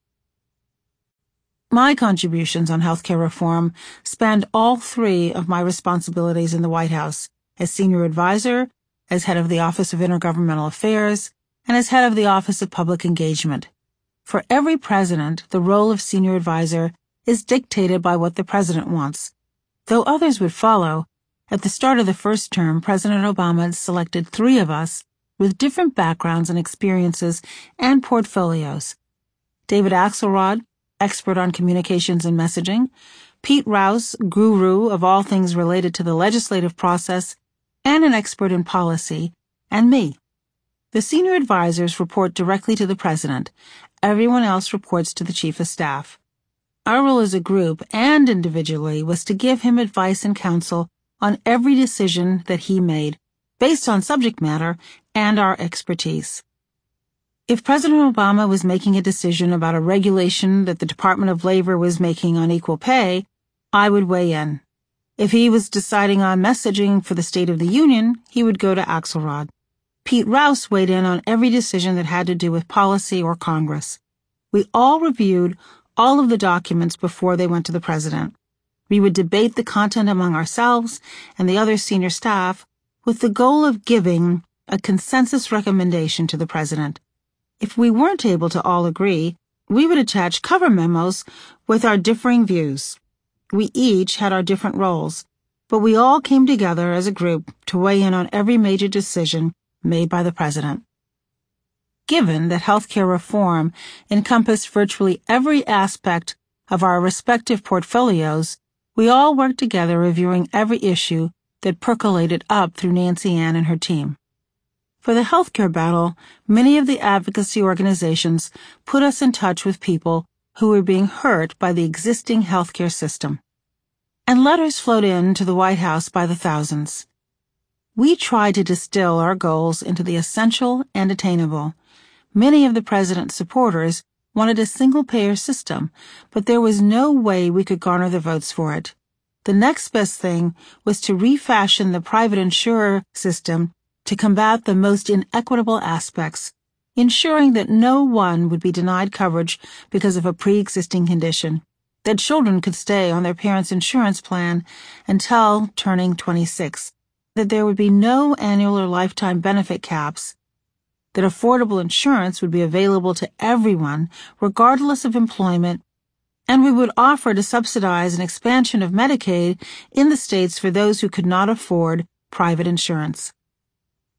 My contributions on healthcare reform spanned all three of my responsibilities in the White House, as senior advisor, as head of the Office of Intergovernmental Affairs, and as head of the Office of Public Engagement. For every president, the role of senior advisor is dictated by what the president wants. Though others would follow, at the start of the first term, President Obama selected three of us with different backgrounds and experiences and portfolios. David Axelrod, expert on communications and messaging, Pete Rouse, guru of all things related to the legislative process, and an expert in policy, and me. The senior advisors report directly to the president. Everyone else reports to the chief of staff. Our role as a group and individually was to give him advice and counsel on every decision that he made, based on subject matter and our expertise. If President Obama was making a decision about a regulation that the Department of Labor was making on equal pay, I would weigh in. If he was deciding on messaging for the State of the Union, he would go to Axelrod. Pete Rouse weighed in on every decision that had to do with policy or Congress. We all reviewed all of the documents before they went to the president. We would debate the content among ourselves and the other senior staff with the goal of giving a consensus recommendation to the president. If we weren't able to all agree, we would attach cover memos with our differing views. We each had our different roles, but we all came together as a group to weigh in on every major decision made by the president. Given that healthcare reform encompassed virtually every aspect of our respective portfolios, we all worked together reviewing every issue that percolated up through Nancy Ann and her team. For the healthcare battle, many of the advocacy organizations put us in touch with people who were being hurt by the existing healthcare system. And letters flowed in to the White House by the thousands. We tried to distill our goals into the essential and attainable. Many of the president's supporters wanted a single-payer system, but there was no way we could garner the votes for it. The next best thing was to refashion the private insurer system to combat the most inequitable aspects, ensuring that no one would be denied coverage because of a pre-existing condition, that children could stay on their parents' insurance plan until turning 26, that there would be no annual or lifetime benefit caps, that affordable insurance would be available to everyone regardless of employment, and we would offer to subsidize an expansion of Medicaid in the states for those who could not afford private insurance.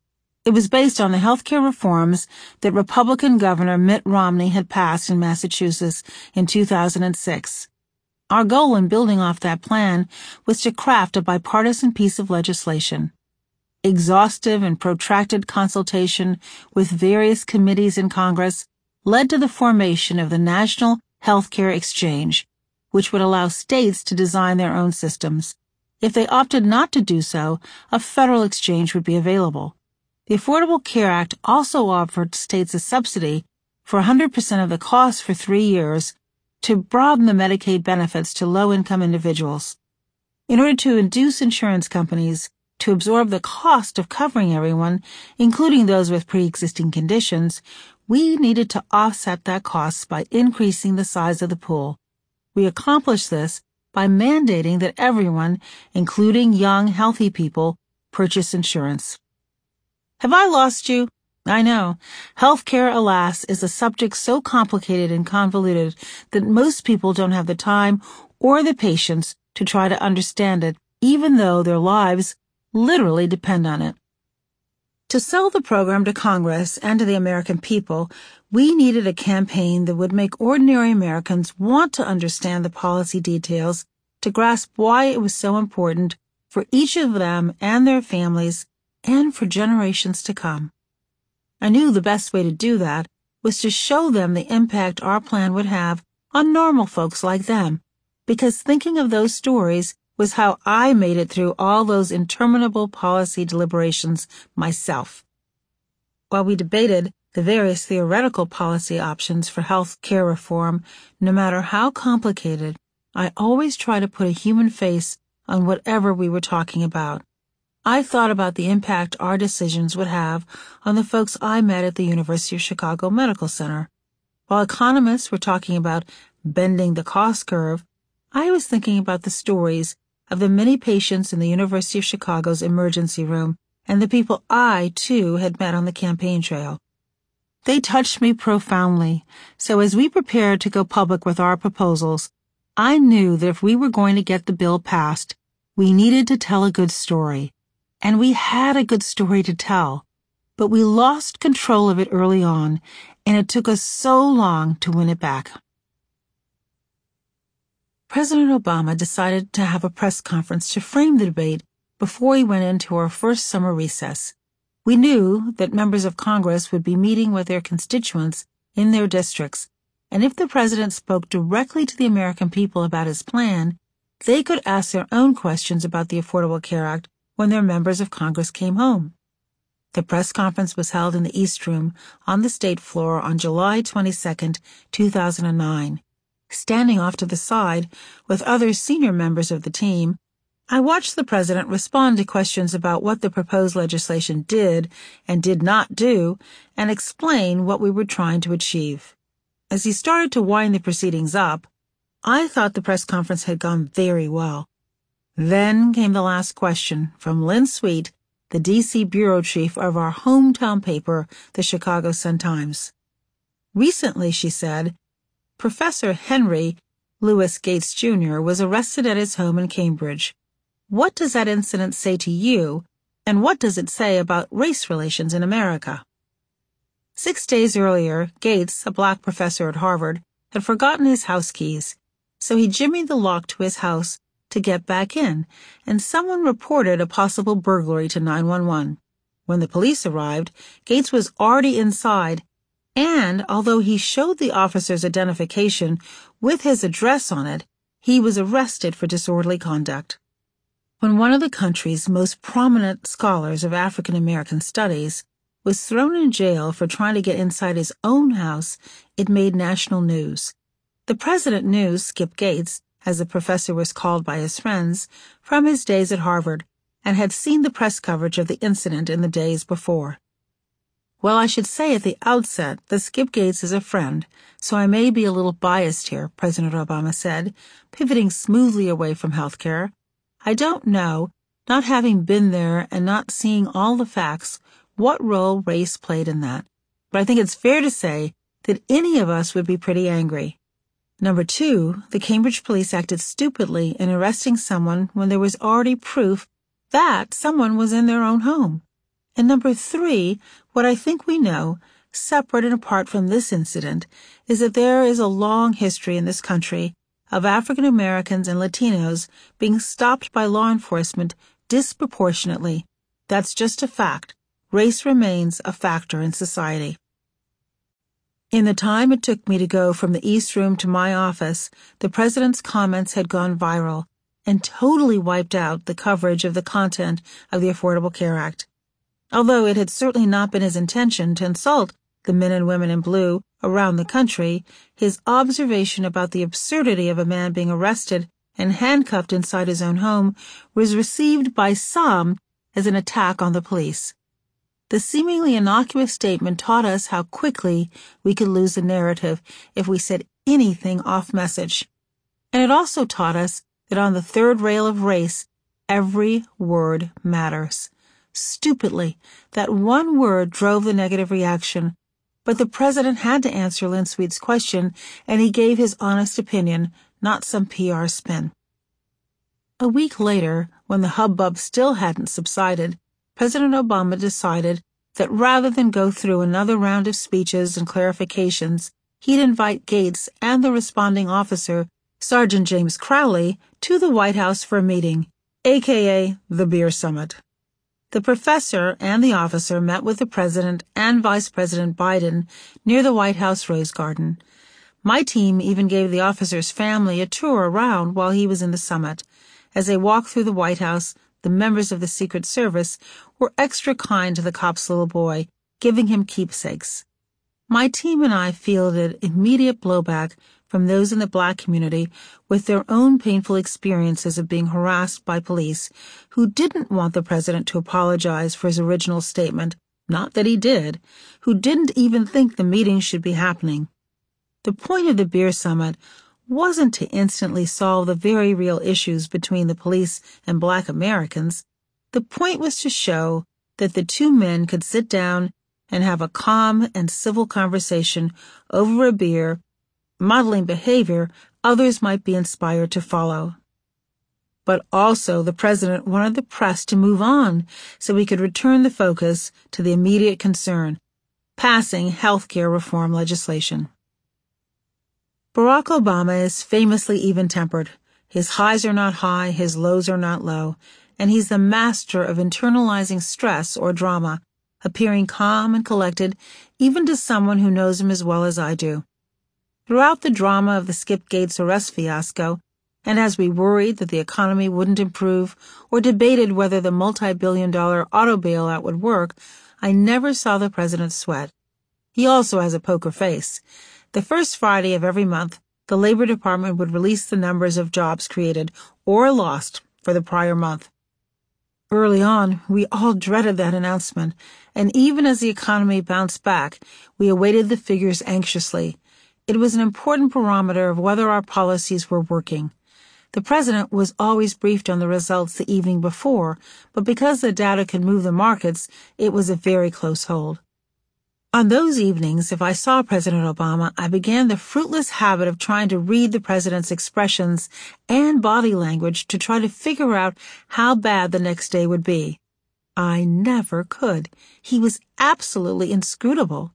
It was based on the healthcare reforms that Republican Governor Mitt Romney had passed in Massachusetts in 2006. Our goal in building off that plan was to craft a bipartisan piece of legislation. Exhaustive and protracted consultation with various committees in Congress led to the formation of the National Healthcare Exchange, which would allow states to design their own systems. If they opted not to do so, a federal exchange would be available. The Affordable Care Act also offered states a subsidy for 100% of the cost for 3 years to broaden the Medicaid benefits to low-income individuals. In order to induce insurance companies to absorb the cost of covering everyone, including those with pre-existing conditions, we needed to offset that cost by increasing the size of the pool. We accomplished this by mandating that everyone, including young, healthy people, purchase insurance. Have I lost you? I know. Healthcare, alas, is a subject so complicated and convoluted that most people don't have the time or the patience to try to understand it, even though their lives literally depend on it. To sell the program to Congress and to the American people, we needed a campaign that would make ordinary Americans want to understand the policy details, to grasp why it was so important for each of them and their families and for generations to come. I knew the best way to do that was to show them the impact our plan would have on normal folks like them, because thinking of those stories was how I made it through all those interminable policy deliberations myself. While we debated the various theoretical policy options for health care reform, no matter how complicated, I always try to put a human face on whatever we were talking about. I thought about the impact our decisions would have on the folks I met at the University of Chicago Medical Center. While economists were talking about bending the cost curve, I was thinking about the stories of the many patients in the University of Chicago's emergency room and the people I, too, had met on the campaign trail. They touched me profoundly, so as we prepared to go public with our proposals, I knew that if we were going to get the bill passed, we needed to tell a good story. And we had a good story to tell, but we lost control of it early on, and it took us so long to win it back. President Obama decided to have a press conference to frame the debate before he went into our first summer recess. We knew that members of Congress would be meeting with their constituents in their districts, and if the president spoke directly to the American people about his plan, they could ask their own questions about the Affordable Care Act when their members of Congress came home. The press conference was held in the East Room on the state floor on July 22, 2009. Standing off to the side with other senior members of the team, I watched the president respond to questions about what the proposed legislation did and did not do and explain what we were trying to achieve. As he started to wind the proceedings up, I thought the press conference had gone very well. Then came the last question from Lynn Sweet, the D.C. bureau chief of our hometown paper, the Chicago Sun-Times. Recently, she said, Professor Henry Louis Gates, Jr. was arrested at his home in Cambridge. What does that incident say to you, and what does it say about race relations in America? 6 days earlier, Gates, a black professor at Harvard, had forgotten his house keys, so he jimmied the lock to his house to get back in, and someone reported a possible burglary to 911. When the police arrived, Gates was already inside, and although he showed the officer's identification with his address on it, he was arrested for disorderly conduct. When one of the country's most prominent scholars of African American studies was thrown in jail for trying to get inside his own house, it made national news. The president knew Skip Gates, as the professor was called by his friends, from his days at Harvard, and had seen the press coverage of the incident in the days before. Well, I should say at the outset that Skip Gates is a friend, so I may be a little biased here, President Obama said, pivoting smoothly away from healthcare. I don't know, not having been there and not seeing all the facts, what role race played in that. But I think it's fair to say that any of us would be pretty angry. Number 2, the Cambridge police acted stupidly in arresting someone when there was already proof that someone was in their own home. And number 3, what I think we know, separate and apart from this incident, is that there is a long history in this country of African Americans and Latinos being stopped by law enforcement disproportionately. That's just a fact. Race remains a factor in society. In the time it took me to go from the East Room to my office, the president's comments had gone viral and totally wiped out the coverage of the content of the Affordable Care Act. Although it had certainly not been his intention to insult the men and women in blue around the country, his observation about the absurdity of a man being arrested and handcuffed inside his own home was received by some as an attack on the police. The seemingly innocuous statement taught us how quickly we could lose the narrative if we said anything off message. And it also taught us that on the third rail of race, every word matters. Stupidly, that one word drove the negative reaction, but the president had to answer Lynn Sweet's question, and he gave his honest opinion, not some PR spin. A week later, when the hubbub still hadn't subsided, President Obama decided that rather than go through another round of speeches and clarifications, he'd invite Gates and the responding officer, Sergeant James Crowley, to the White House for a meeting, aka the Beer Summit. The professor and the officer met with the president and Vice President Biden near the White House Rose Garden. My team even gave the officer's family a tour around while he was in the summit. As they walked through the White House, the members of the Secret Service were extra kind to the cop's little boy, giving him keepsakes. My team and I fielded immediate blowback from those in the black community with their own painful experiences of being harassed by police who didn't want the president to apologize for his original statement, not that he did, who didn't even think the meeting should be happening. The point of the Beer Summit wasn't to instantly solve the very real issues between the police and black Americans. The point was to show that the two men could sit down and have a calm and civil conversation over a beer, modeling behavior others might be inspired to follow. But also the president wanted the press to move on so we could return the focus to the immediate concern, passing health care reform legislation. Barack Obama is famously even-tempered. His highs are not high, his lows are not low, and he's the master of internalizing stress or drama, appearing calm and collected even to someone who knows him as well as I do. Throughout the drama of the Skip Gates arrest fiasco, and as we worried that the economy wouldn't improve or debated whether the multi-billion-dollar auto bailout would work, I never saw the president sweat. He also has a poker face. The first Friday of every month, the Labor Department would release the numbers of jobs created or lost for the prior month. Early on, we all dreaded that announcement, and even as the economy bounced back, we awaited the figures anxiously. It was an important barometer of whether our policies were working. The president was always briefed on the results the evening before, but because the data could move the markets, it was a very close hold. On those evenings, if I saw President Obama, I began the fruitless habit of trying to read the president's expressions and body language to try to figure out how bad the next day would be. I never could. He was absolutely inscrutable.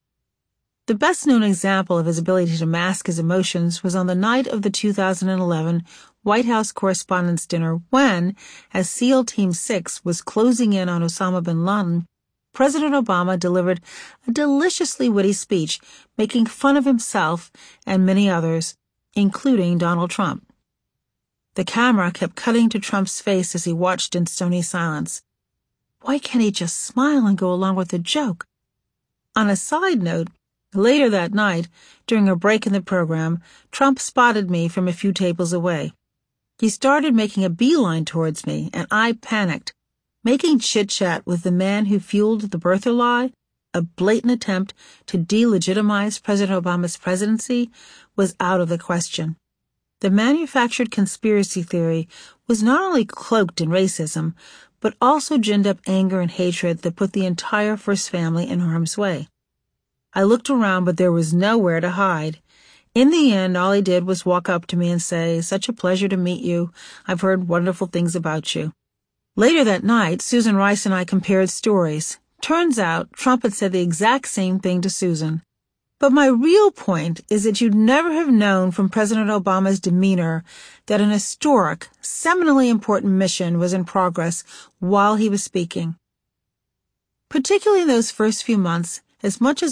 The best-known example of his ability to mask his emotions was on the night of the 2011 White House Correspondents' Dinner when, as SEAL Team 6 was closing in on Osama bin Laden, President Obama delivered a deliciously witty speech making fun of himself and many others, including Donald Trump. The camera kept cutting to Trump's face as he watched in stony silence. Why can't he just smile and go along with the joke? On a side note, later that night, during a break in the program, Trump spotted me from a few tables away. He started making a beeline towards me, and I panicked. Making chit-chat with the man who fueled the birther lie, a blatant attempt to delegitimize President Obama's presidency, was out of the question. The manufactured conspiracy theory was not only cloaked in racism, but also ginned up anger and hatred that put the entire First Family in harm's way. I looked around, but there was nowhere to hide. In the end, all he did was walk up to me and say, "Such a pleasure to meet you. I've heard wonderful things about you." Later that night, Susan Rice and I compared stories. Turns out, Trump had said the exact same thing to Susan. But my real point is that you'd never have known from President Obama's demeanor that an historic, seminally important mission was in progress while he was speaking. Particularly in those first few months, as much as